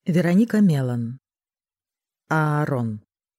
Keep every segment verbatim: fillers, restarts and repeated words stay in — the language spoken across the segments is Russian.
Вероника Мелан. Аарон.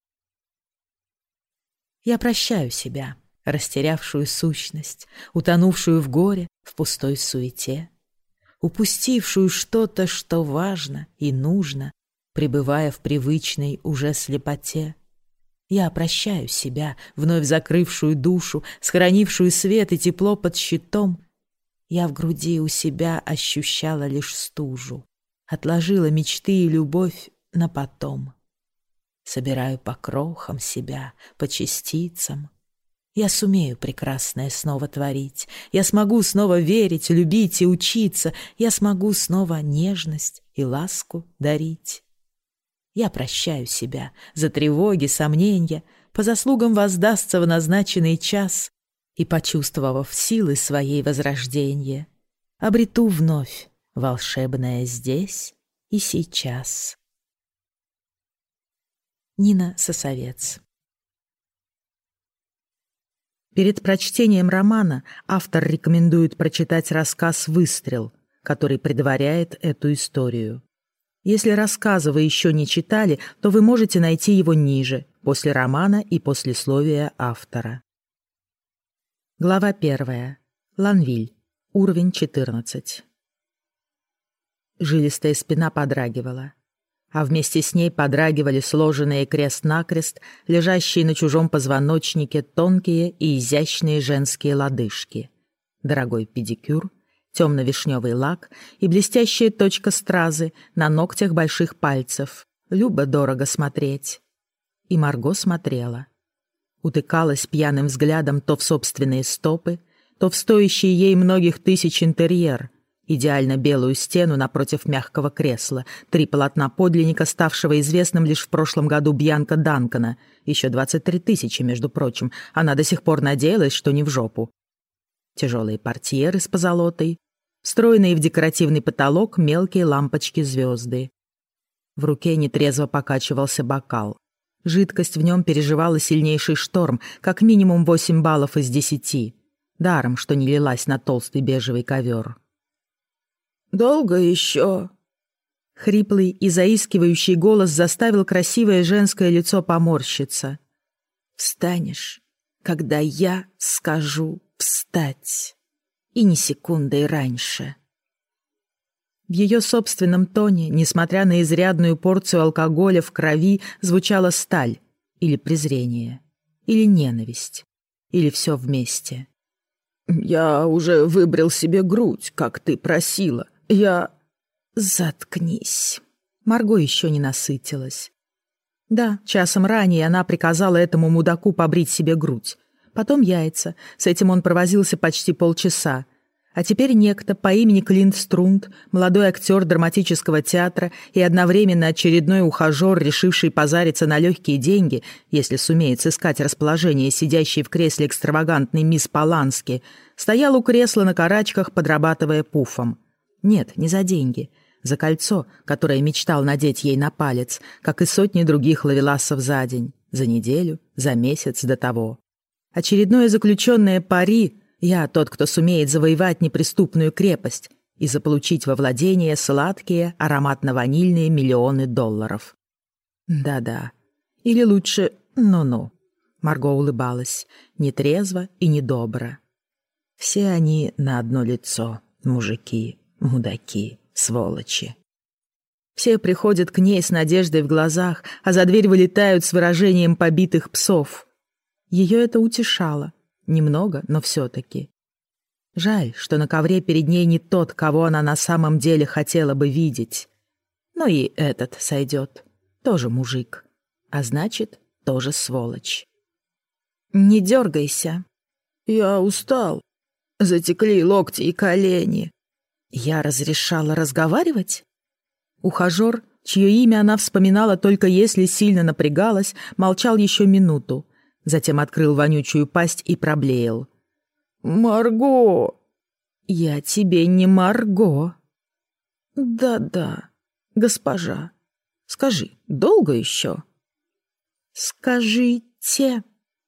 Я прощаю себя, растерявшую сущность, утонувшую в горе, в пустой суете, упустившую что-то, что важно и нужно, пребывая в привычной уже слепоте. Я прощаю себя, вновь закрывшую душу, сохранившую свет и тепло под щитом. Я в груди у себя ощущала лишь стужу, отложила мечты и любовь на потом. Собираю по крохам себя, по частицам. Я сумею прекрасное снова творить. Я смогу снова верить, любить и учиться. Я смогу снова нежность и ласку дарить. Я прощаю себя за тревоги, сомнения. По заслугам воздастся в назначенный час. И, почувствовав силы своей возрождения, обрету вновь волшебное здесь и сейчас. Нина Сосовец. Перед прочтением романа автор рекомендует прочитать рассказ «Выстрел», который предваряет эту историю. Если рассказа вы еще не читали, то вы можете найти его ниже, после романа и послесловия автора. Глава первая. Ланвиль. Уровень четырнадцать. Жилистая спина подрагивала, а вместе с ней подрагивали сложенные крест-накрест, лежащие на чужом позвоночнике тонкие и изящные женские лодыжки. Дорогой педикюр, темно-вишневый лак и блестящая точка стразы на ногтях больших пальцев. Любо-дорого смотреть. И Марго смотрела. Утыкалась пьяным взглядом то в собственные стопы, то в стоящий ей многих тысяч интерьер, идеально белую стену напротив мягкого кресла, три полотна подлинника, ставшего известным лишь в прошлом году Бьянка Данкана, еще двадцать три тысячи, между прочим, она до сих пор надеялась, что не в жопу. Тяжелые портьеры с позолотой, встроенные в декоративный потолок мелкие лампочки-звезды. В руке нетрезво покачивался бокал. Жидкость в нем переживала сильнейший шторм, как минимум восемь баллов из десяти. Даром, что не лилась на толстый бежевый ковер. «Долго еще?» Хриплый и заискивающий голос заставил красивое женское лицо поморщиться. «Встанешь, когда я скажу встать, и ни секундой раньше». В ее собственном тоне, несмотря на изрядную порцию алкоголя в крови, звучала сталь или презрение, или ненависть, или все вместе. «Я уже выбрил себе грудь, как ты просила. Я...» «Заткнись». Марго еще не насытилась. Да, часом ранее она приказала этому мудаку побрить себе грудь. Потом яйца. С этим он провозился почти полчаса. А теперь некто по имени Клинт Струнд, молодой актер драматического театра и одновременно очередной ухажер, решивший позариться на легкие деньги, если сумеет сыскать расположение сидящей в кресле экстравагантной мисс Полански, стоял у кресла на карачках, подрабатывая пуфом. Нет, не за деньги. За кольцо, которое мечтал надеть ей на палец, как и сотни других ловелассов за день, за неделю, за месяц до того. Очередное заключенное пари. Я тот, кто сумеет завоевать неприступную крепость и заполучить во владение сладкие, ароматно-ванильные миллионы долларов. Да-да. Или лучше ну-ну. Марго улыбалась. Нетрезво и недобро. Все они на одно лицо. Мужики, мудаки, сволочи. Все приходят к ней с надеждой в глазах, а за дверь вылетают с выражением побитых псов. Ее это утешало. Немного, но все-таки. Жаль, что на ковре перед ней не тот, кого она на самом деле хотела бы видеть. Но и этот сойдет. Тоже мужик. А значит, тоже сволочь. «Не дергайся». «Я устал. Затекли локти и колени». «Я разрешала разговаривать?» Ухажер, чье имя она вспоминала только если сильно напрягалась, молчал еще минуту. Затем открыл вонючую пасть и проблеял. «Марго!» «Я тебе не Марго». «Да-да, госпожа. Скажи, долго еще?» «Скажите».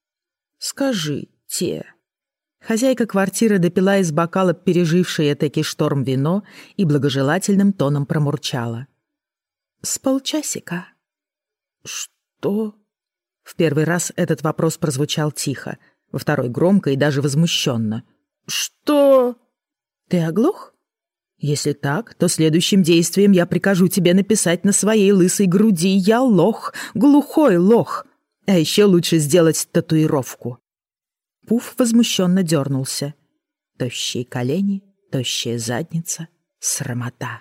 «Скажите». Хозяйка квартиры допила из бокала пережившее этакий шторм вино и благожелательным тоном промурчала. С полчасика. Что? В первый раз этот вопрос прозвучал тихо, во второй громко и даже возмущенно. Что? Ты оглох? Если так, то следующим действием я прикажу тебе написать на своей лысой груди: «Я лох, глухой лох». А еще лучше сделать татуировку. Пуф возмущенно дернулся. Тощие колени, тощая задница, срамота.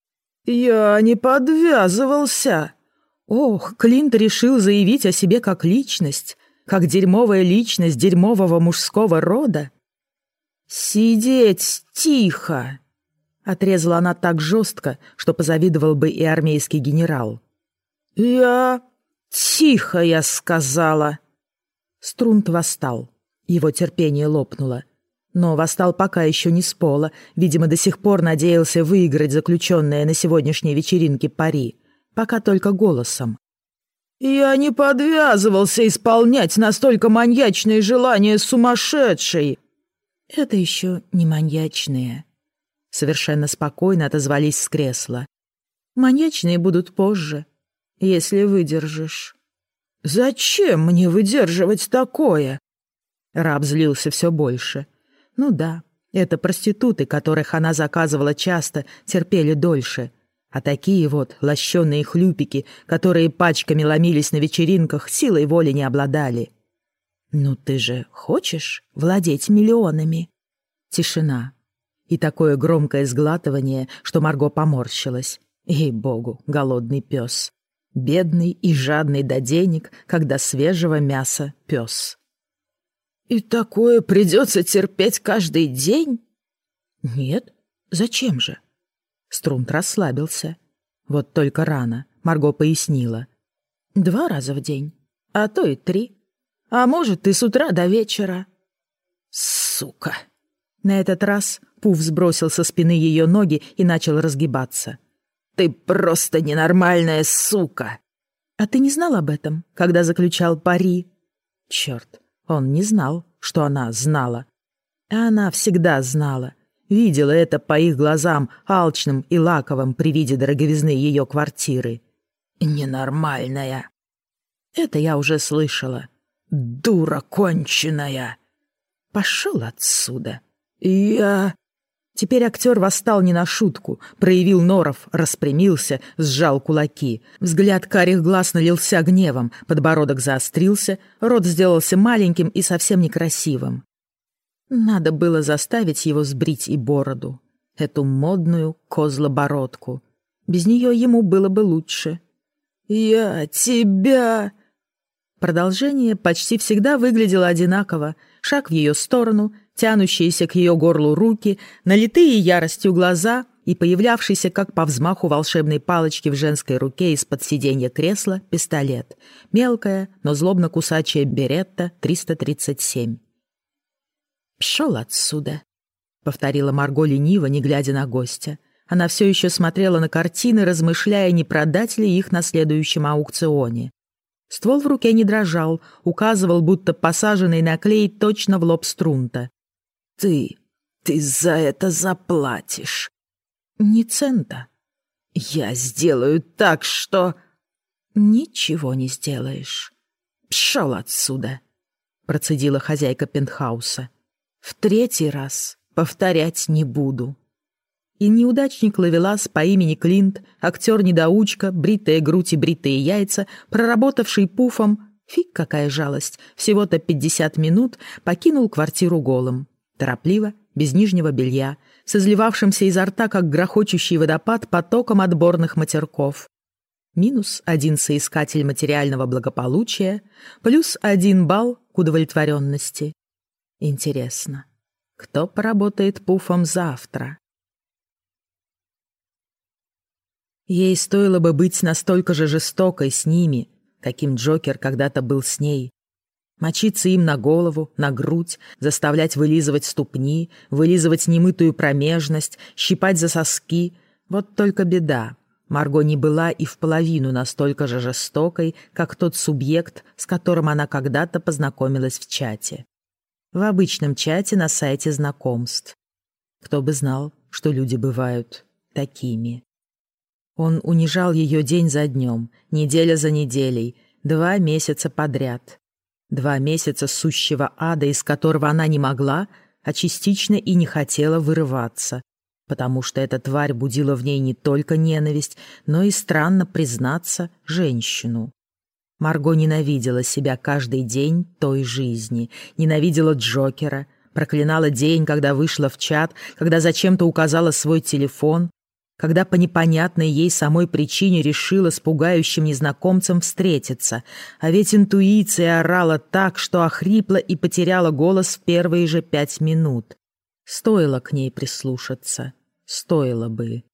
Я не подвязывался. Ох, Клинт решил заявить о себе как личность, как дерьмовая личность дерьмового мужского рода. «Сидеть тихо!» — отрезала она так жестко, что позавидовал бы и армейский генерал. «Я... тихо, я сказала!» Струнт восстал. Его терпение лопнуло. Но восстал пока еще не с пола, видимо, до сих пор надеялся выиграть заключенное на сегодняшней вечеринке пари. Пока только голосом. «Я не подвязывался исполнять настолько маньячные желания сумасшедшей!» «Это еще не маньячные», — совершенно спокойно отозвались с кресла. «Маньячные будут позже, если выдержишь». «Зачем мне выдерживать такое?» Раб злился все больше. Ну да, это проституты, которых она заказывала часто, терпели дольше. А такие вот лощеные хлюпики, которые пачками ломились на вечеринках, силой воли не обладали. «Ну ты же хочешь владеть миллионами?» Тишина. И такое громкое сглатывание, что Марго поморщилась. Ей-богу, голодный пес. Бедный и жадный до денег, когда свежего мяса пес. «И такое придется терпеть каждый день?» «Нет, зачем же?» Струнт расслабился. Вот только рано, Марго пояснила. «Два раза в день, а то и три. А может, и с утра до вечера». «Сука!» На этот раз Пуф сбросил со спины ее ноги и начал разгибаться. «Ты просто ненормальная сука!» «А ты не знал об этом, когда заключал пари?» Черт, он не знал, что она знала. А она всегда знала. Видела это по их глазам, алчным и лаковым при виде дороговизны ее квартиры. «Ненормальная!» Это я уже слышала. «Дура конченая!» «Пошел отсюда!» «Я...» Теперь актер восстал не на шутку, проявил норов, распрямился, сжал кулаки. Взгляд карих глаз налился гневом, подбородок заострился, рот сделался маленьким и совсем некрасивым. Надо было заставить его сбрить и бороду. Эту модную козлобородку. Без нее ему было бы лучше. «Я тебя...» Продолжение почти всегда выглядело одинаково. Шаг в ее сторону, тянущиеся к ее горлу руки, налитые яростью глаза и появлявшийся, как по взмаху волшебной палочки в женской руке из-под сиденья кресла, пистолет. Мелкая, но злобно-кусачая беретта триста тридцать семь. «Пшел отсюда», — повторила Марго лениво, не глядя на гостя. Она все еще смотрела на картины, размышляя, не продать ли их на следующем аукционе. Ствол в руке не дрожал, указывал, будто посаженный на клей точно в лоб Струнта. «Ты... ты за это заплатишь». «Ни цента». «Я сделаю так, что...» «Ничего не сделаешь». «Пшел отсюда», — процедила хозяйка пентхауса. «В третий раз повторять не буду». И неудачник-ловелас по имени Клинт, актер-недоучка, бритая грудь и бритые яйца, проработавший пуфом, фиг какая жалость, всего-то пятьдесят минут, покинул квартиру голым. Торопливо, без нижнего белья, с изливавшимся изо рта, как грохочущий водопад, потоком отборных матерков. Минус один соискатель материального благополучия, плюс один балл к удовлетворенности. Интересно, кто поработает пуфом завтра? Ей стоило бы быть настолько же жестокой с ними, каким Джокер когда-то был с ней. Мочиться им на голову, на грудь, заставлять вылизывать ступни, вылизывать немытую промежность, щипать за соски. Вот только беда. Марго не была и в половину настолько же жестокой, как тот субъект, с которым она когда-то познакомилась в чате. В обычном чате на сайте знакомств. Кто бы знал, что люди бывают такими. Он унижал ее день за днем, неделя за неделей, два месяца подряд. Два месяца сущего ада, из которого она не могла, а частично и не хотела вырываться, потому что эта тварь будила в ней не только ненависть, но и, странно признаться, женщину. Марго ненавидела себя каждый день той жизни, ненавидела Джокера, проклинала день, когда вышла в чат, когда зачем-то указала свой телефон, когда по непонятной ей самой причине решила с пугающим незнакомцем встретиться, а ведь интуиция орала так, что охрипла и потеряла голос в первые же пять минут. Стоило к ней прислушаться, стоило бы.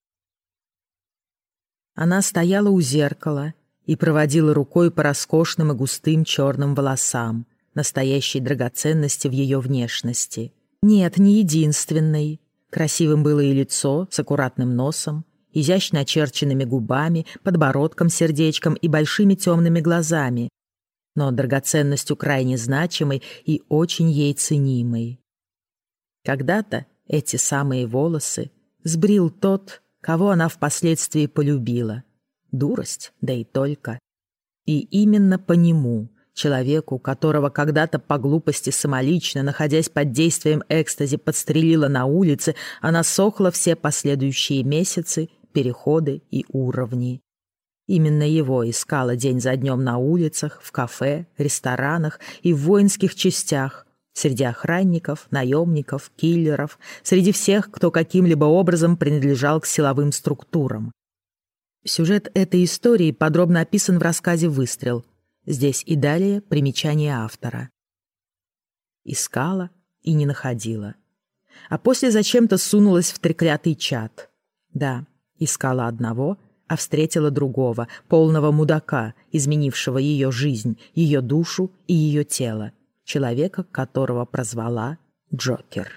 Она стояла у зеркала и проводила рукой по роскошным и густым черным волосам, настоящей драгоценности в ее внешности. Нет, не единственной. Красивым было и лицо с аккуратным носом, изящно очерченными губами, подбородком-сердечком и большими темными глазами, но драгоценностью крайне значимой и очень ей ценимой. Когда-то эти самые волосы сбрил тот, кого она впоследствии полюбила. Дурость, да и только. И именно по нему, человеку, которого когда-то по глупости самолично, находясь под действием экстази, подстрелила на улице, она сохла все последующие месяцы, переходы и уровни. Именно его искала день за днем на улицах, в кафе, ресторанах и в воинских частях, среди охранников, наемников, киллеров, среди всех, кто каким-либо образом принадлежал к силовым структурам. Сюжет этой истории подробно описан в рассказе «Выстрел». Здесь и далее примечание автора. Искала и не находила. А после зачем-то сунулась в треклятый чат. Да, искала одного, а встретила другого, полного мудака, изменившего ее жизнь, ее душу и ее тело, человека, которого прозвала Джокер.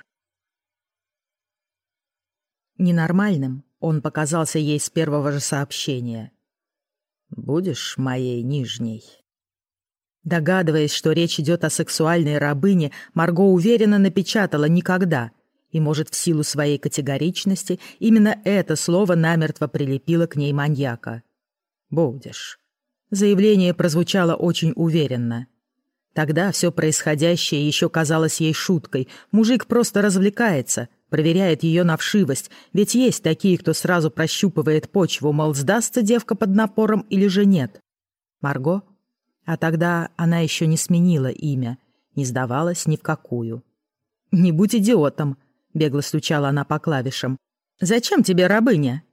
Ненормальным он показался ей с первого же сообщения. «Будешь моей нижней?» Догадываясь, что речь идет о сексуальной рабыне, Марго уверенно напечатала «никогда», и, может, в силу своей категоричности, именно это слово намертво прилепило к ней маньяка. «Будешь». Заявление прозвучало очень уверенно. Тогда все происходящее еще казалось ей шуткой. Мужик просто развлекается, проверяет ее на вшивость, ведь есть такие, кто сразу прощупывает почву, мол, сдастся девка под напором или же нет. Марго? А тогда она еще не сменила имя, не сдавалась ни в какую. «Не будь идиотом», — бегло стучала она по клавишам. «Зачем тебе рабыня?»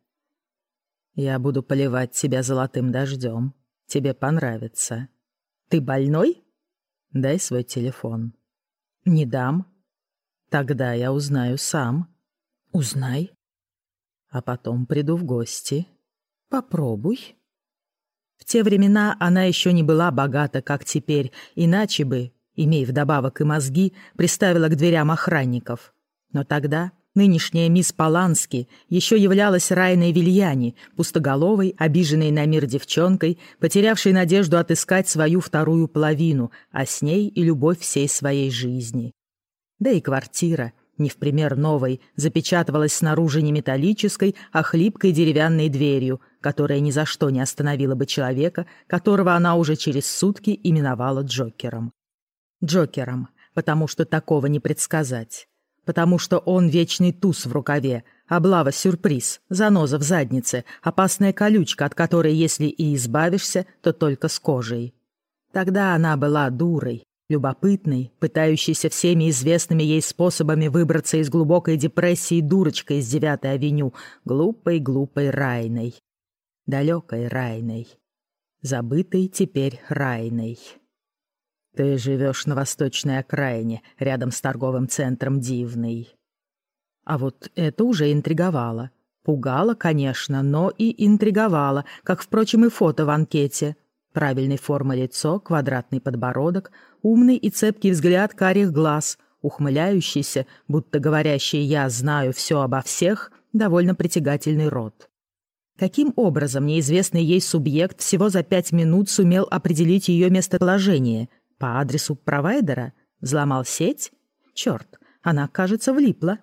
«Я буду поливать тебя золотым дождем. Тебе понравится». «Ты больной?» «Дай свой телефон». «Не дам». «Тогда я узнаю сам». «Узнай». «А потом приду в гости». «Попробуй». В те времена она еще не была богата, как теперь, иначе бы, имея вдобавок и мозги, приставила к дверям охранников. Но тогда нынешняя мисс Полански еще являлась Райной Вильяни, пустоголовой, обиженной на мир девчонкой, потерявшей надежду отыскать свою вторую половину, а с ней и любовь всей своей жизни. Да и квартира, не в пример новой, запечатывалась снаружи не металлической, а хлипкой деревянной дверью, которая ни за что не остановила бы человека, которого она уже через сутки именовала Джокером. Джокером, потому что такого не предсказать. Потому что он вечный туз в рукаве, облава-сюрприз, заноза в заднице, опасная колючка, от которой, если и избавишься, то только с кожей. Тогда она была дурой, любопытной, пытающейся всеми известными ей способами выбраться из глубокой депрессии дурочкой из девятой авеню, глупой-глупой Райной. Далекой Райной. Забытой теперь Райной. Ты живешь на восточной окраине, рядом с торговым центром Дивный. А вот это уже интриговало. Пугало, конечно, но и интриговало, как, впрочем, и фото в анкете. Правильной формы лицо, квадратный подбородок, умный и цепкий взгляд карих глаз, ухмыляющийся, будто говорящий «я знаю все обо всех», довольно притягательный рот. Каким образом неизвестный ей субъект всего за пять минут сумел определить ее местоположение? По адресу провайдера? Взломал сеть? Черт, она, кажется, влипла.